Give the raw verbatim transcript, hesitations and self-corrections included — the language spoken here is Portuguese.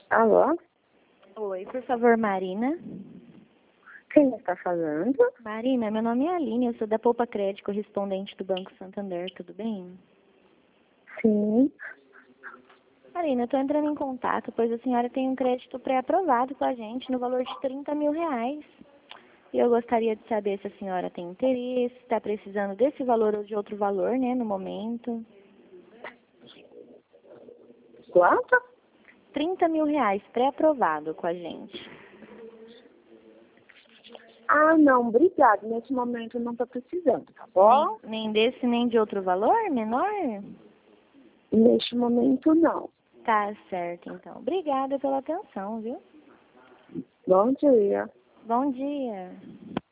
Alô? Oi, por favor, Marina. Quem está falando? Marina, meu nome é Aline, eu sou da Poupa Crédito, correspondente do Banco Santander, tudo bem? Sim. Marina, eu estou entrando em contato, pois a senhora tem um crédito pré-aprovado com a gente no valor de trinta mil reais. E eu gostaria de saber se a senhora tem interesse, está precisando desse valor ou de outro valor, né, no momento. Quanto? trinta mil reais pré-aprovado com a gente. Ah, não, obrigado. Nesse momento eu não estou precisando, tá bom? Nem, nem desse, nem de outro valor menor? Neste momento não. Tá certo, então. Obrigada pela atenção, viu? Bom dia. Bom dia.